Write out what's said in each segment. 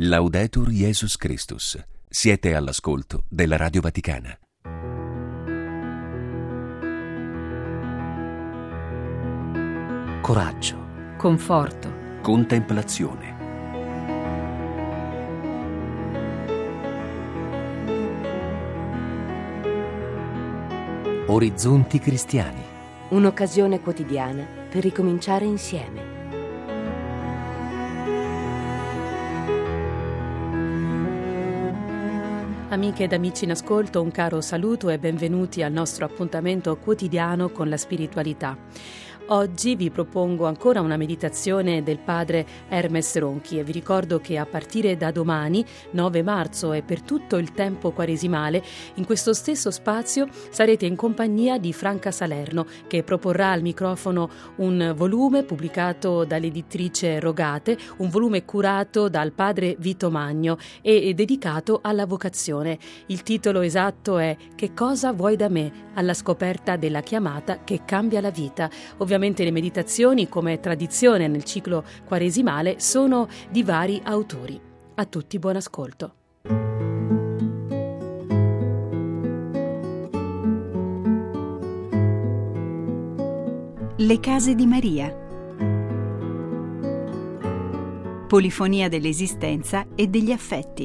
Laudetur Jesus Christus. Siete all'ascolto della Radio Vaticana. Coraggio, conforto, contemplazione. Orizzonti cristiani. un'occasione quotidiana per ricominciare insieme. Amiche ed amici in ascolto, un caro saluto e benvenuti al nostro appuntamento quotidiano con la spiritualità. Oggi vi propongo ancora una meditazione del padre Hermes Ronchi e vi ricordo che a partire da domani, 9 marzo e per tutto il tempo quaresimale, in questo stesso spazio sarete in compagnia di Franca Salerno, che proporrà al microfono un volume pubblicato dall'editrice Rogate, un volume curato dal padre Vito Magno e dedicato alla vocazione. Il titolo esatto è "Che cosa vuoi da me?", alla scoperta della chiamata che cambia la vita. Ovviamente le meditazioni, come tradizione nel ciclo quaresimale, sono di vari autori. A tutti buon ascolto. Le case di Maria. Polifonia dell'esistenza e degli affetti.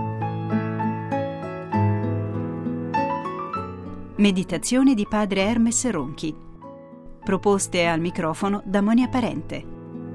Meditazione di padre Hermes Ronchi. Proposte al microfono da Monia Parente.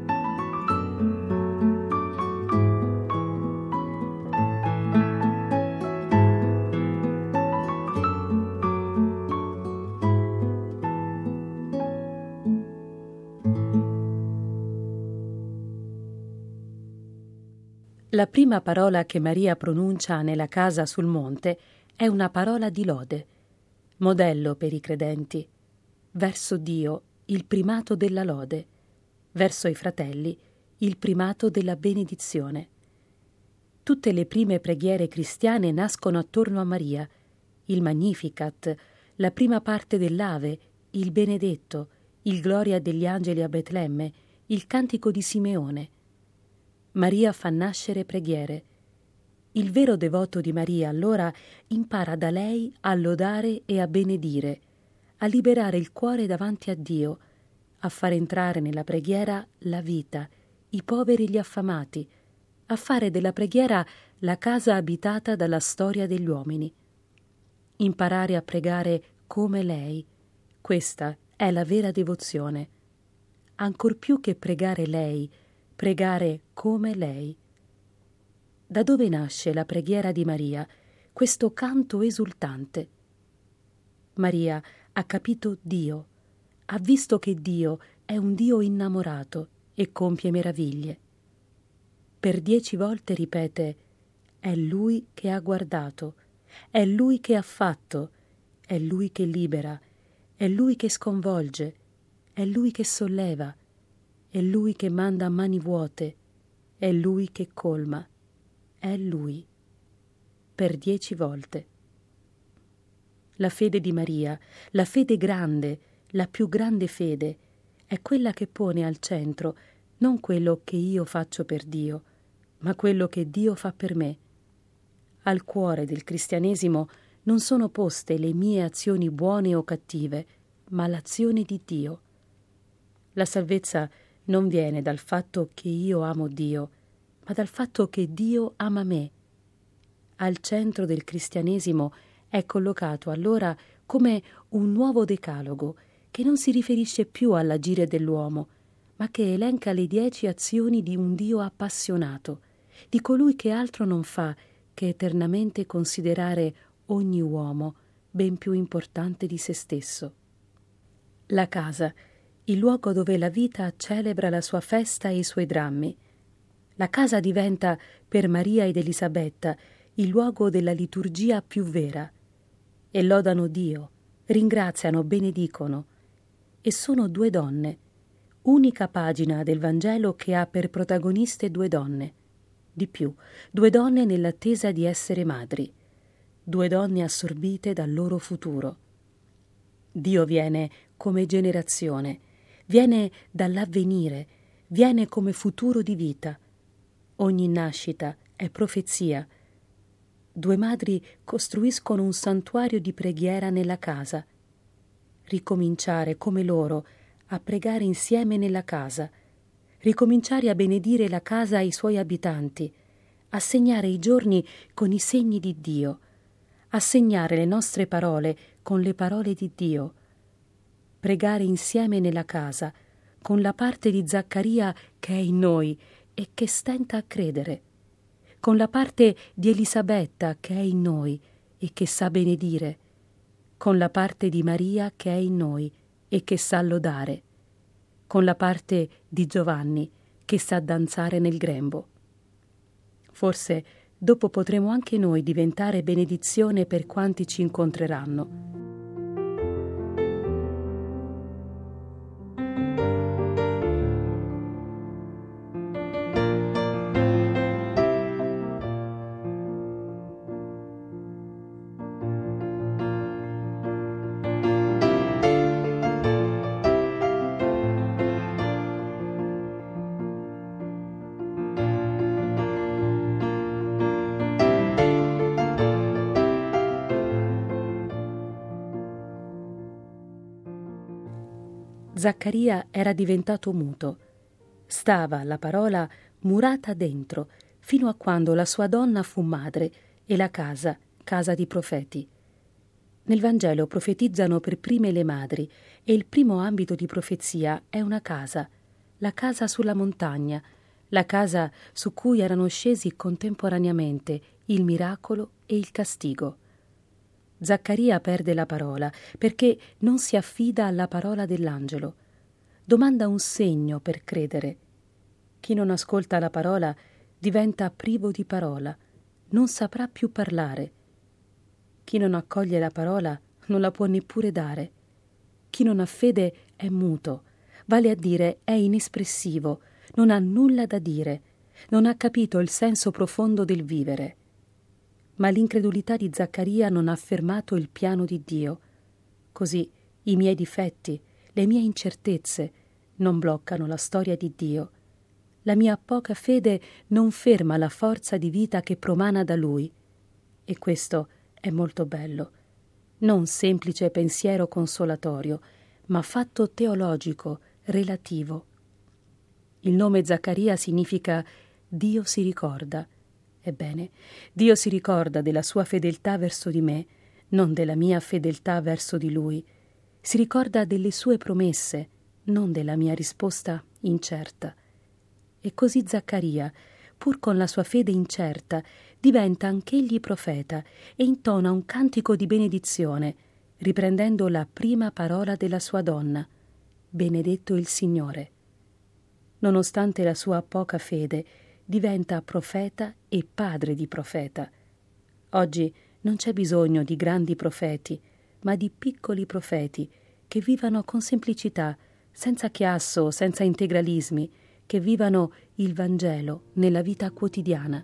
La prima parola che Maria pronuncia nella casa sul monte è una parola di lode, modello per i credenti. Verso Dio il primato della lode, verso i fratelli il primato della benedizione. Tutte le prime preghiere cristiane nascono attorno a Maria, il Magnificat, la prima parte dell'Ave, il Benedetto, il Gloria degli angeli a Betlemme, il Cantico di Simeone. Maria fa nascere preghiere. Il vero devoto di Maria allora impara da lei a lodare e a benedire, a liberare il cuore davanti a Dio, a far entrare nella preghiera la vita, i poveri e gli affamati, a fare della preghiera la casa abitata dalla storia degli uomini. Imparare a pregare come lei, questa è la vera devozione. Ancor più che pregare lei, pregare come lei. Da dove nasce la preghiera di Maria, questo canto esultante? Maria ha capito Dio, ha visto che Dio è un Dio innamorato e compie meraviglie. Per 10 volte ripete: è Lui che ha guardato, è Lui che ha fatto, è Lui che libera, è Lui che sconvolge, è Lui che solleva, è Lui che manda a mani vuote, è Lui che colma, è Lui. Per 10 volte. La fede di Maria, la fede grande, la più grande fede, è quella che pone al centro non quello che io faccio per Dio, ma quello che Dio fa per me. Al cuore del cristianesimo non sono poste le mie azioni buone o cattive, ma l'azione di Dio. La salvezza non viene dal fatto che io amo Dio, ma dal fatto che Dio ama me. Al centro del cristianesimo è collocato allora come un nuovo decalogo che non si riferisce più all'agire dell'uomo, ma che elenca le 10 azioni di un Dio appassionato, di colui che altro non fa che eternamente considerare ogni uomo ben più importante di se stesso. La casa, il luogo dove la vita celebra la sua festa e i suoi drammi. La casa diventa per Maria ed Elisabetta il luogo della liturgia più vera, e lodano Dio, ringraziano, benedicono, e sono 2 donne, unica pagina del Vangelo che ha per protagoniste 2 donne, di più, 2 donne nell'attesa di essere madri, 2 donne assorbite dal loro futuro. Dio viene come generazione, viene dall'avvenire, viene come futuro di vita. Ogni nascita è profezia. 2 madri costruiscono un santuario di preghiera nella casa. Ricominciare come loro a pregare insieme nella casa, ricominciare a benedire la casa e i suoi abitanti, a segnare i giorni con i segni di Dio, a segnare le nostre parole con le parole di Dio, pregare insieme nella casa con la parte di Zaccaria che è in noi e che stenta a credere, con la parte di Elisabetta che è in noi e che sa benedire, con la parte di Maria che è in noi e che sa lodare, con la parte di Giovanni che sa danzare nel grembo. Forse dopo potremo anche noi diventare benedizione per quanti ci incontreranno. Zaccaria era diventato muto. Stava, la parola, murata dentro, fino a quando la sua donna fu madre e la casa di profeti. Nel Vangelo profetizzano per prime le madri e il primo ambito di profezia è una casa, la casa sulla montagna, la casa su cui erano scesi contemporaneamente il miracolo e il castigo. Zaccaria perde la parola perché non si affida alla parola dell'angelo. Domanda un segno per credere. Chi non ascolta la parola diventa privo di parola, non saprà più parlare. Chi non accoglie la parola non la può neppure dare. Chi non ha fede è muto, vale a dire è inespressivo, non ha nulla da dire, non ha capito il senso profondo del vivere. Ma l'incredulità di Zaccaria non ha fermato il piano di Dio. Così i miei difetti, le mie incertezze non bloccano la storia di Dio. La mia poca fede non ferma la forza di vita che promana da Lui. E questo è molto bello. Non semplice pensiero consolatorio, ma fatto teologico, relativo. Il nome Zaccaria significa Dio si ricorda. Ebbene, Dio si ricorda della sua fedeltà verso di me, non della mia fedeltà verso di Lui. Si ricorda delle sue promesse, non della mia risposta incerta. E così Zaccaria, pur con la sua fede incerta, diventa anch'egli profeta e intona un cantico di benedizione, riprendendo la prima parola della sua donna: benedetto il Signore. Nonostante la sua poca fede, diventa profeta e padre di profeta. Oggi non c'è bisogno di grandi profeti, ma di piccoli profeti che vivano con semplicità, senza chiasso, senza integralismi, che vivano il Vangelo nella vita quotidiana.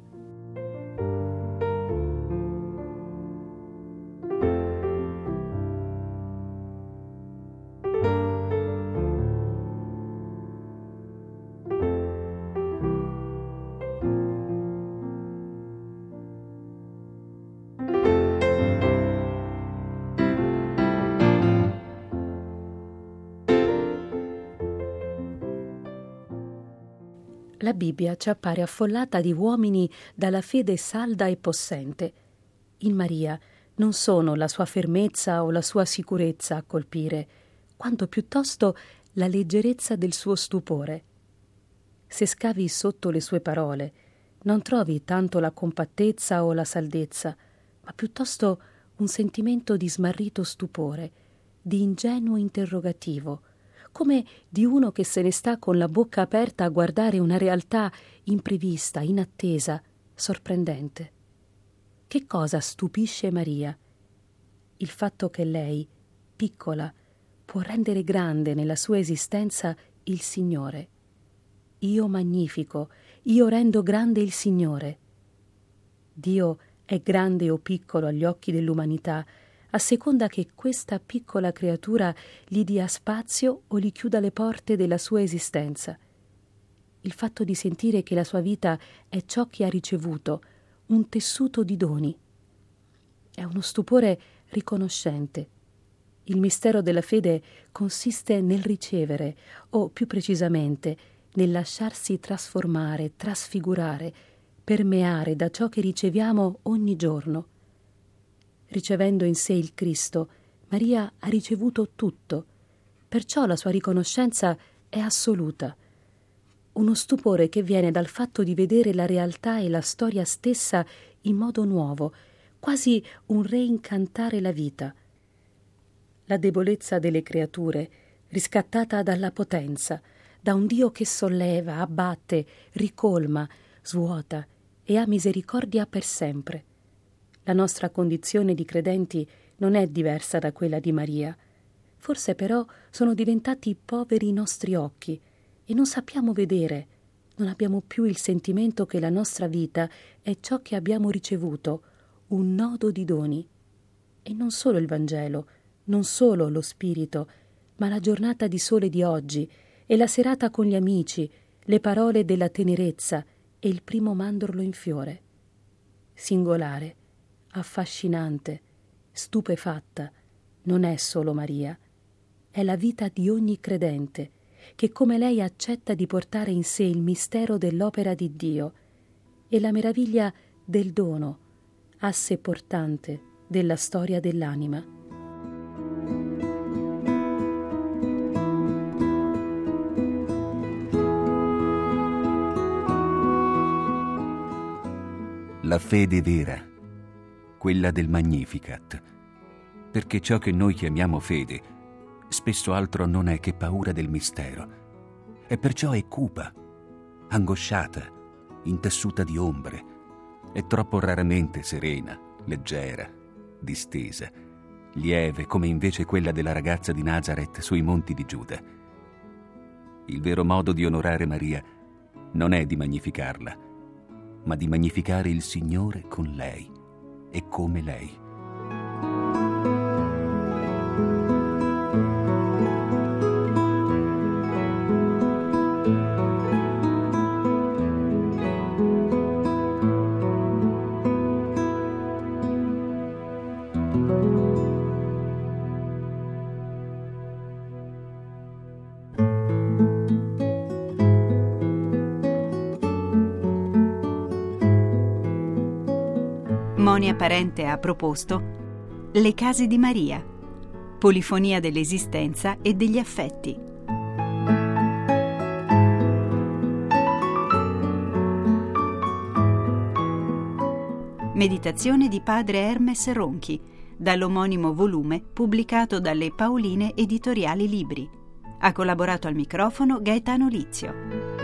La Bibbia ci appare affollata di uomini dalla fede salda e possente. In Maria non sono la sua fermezza o la sua sicurezza a colpire, quanto piuttosto la leggerezza del suo stupore. Se scavi sotto le sue parole, non trovi tanto la compattezza o la saldezza, ma piuttosto un sentimento di smarrito stupore, di ingenuo interrogativo, come di uno che se ne sta con la bocca aperta a guardare una realtà imprevista, inattesa, sorprendente. Che cosa stupisce Maria? Il fatto che lei, piccola, può rendere grande nella sua esistenza il Signore. Io magnifico, io rendo grande il Signore. Dio è grande o piccolo agli occhi dell'umanità, a seconda che questa piccola creatura gli dia spazio o gli chiuda le porte della sua esistenza. il fatto di sentire che la sua vita è ciò che ha ricevuto, un tessuto di doni. È uno stupore riconoscente. Il mistero della fede consiste nel ricevere, o più precisamente, nel lasciarsi trasformare, trasfigurare, permeare da ciò che riceviamo ogni giorno. Ricevendo in sé il Cristo, Maria ha ricevuto tutto, perciò la sua riconoscenza è assoluta. Uno stupore che viene dal fatto di vedere la realtà e la storia stessa in modo nuovo, quasi un reincantare la vita. La debolezza delle creature, riscattata dalla potenza, da un Dio che solleva, abbatte, ricolma, svuota e ha misericordia per sempre. La nostra condizione di credenti non è diversa da quella di Maria. Forse però sono diventati poveri i nostri occhi e non sappiamo vedere, non abbiamo più il sentimento che la nostra vita è ciò che abbiamo ricevuto, un nodo di doni. E non solo il Vangelo, non solo lo Spirito, ma la giornata di sole di oggi e la serata con gli amici, le parole della tenerezza e il primo mandorlo in fiore. Singolare, affascinante, stupefatta, non è solo Maria, è la vita di ogni credente che come lei accetta di portare in sé il mistero dell'opera di Dio e la meraviglia del dono, asse portante della storia dell'anima. La fede vera, quella del Magnificat, perché ciò che noi chiamiamo fede spesso altro non è che paura del mistero, e perciò è cupa, angosciata, intessuta di ombre, è troppo raramente serena, leggera, distesa, lieve come invece quella della ragazza di Nazareth sui monti di Giuda. Il vero modo di onorare Maria non è di magnificarla, ma di magnificare il Signore con lei e come lei. Monia Parente ha proposto Le case di Maria, polifonia dell'esistenza e degli affetti. Meditazione di padre Hermes Ronchi, dall'omonimo volume pubblicato dalle Paoline Editoriali Libri. Ha collaborato al microfono Gaetano Lizio.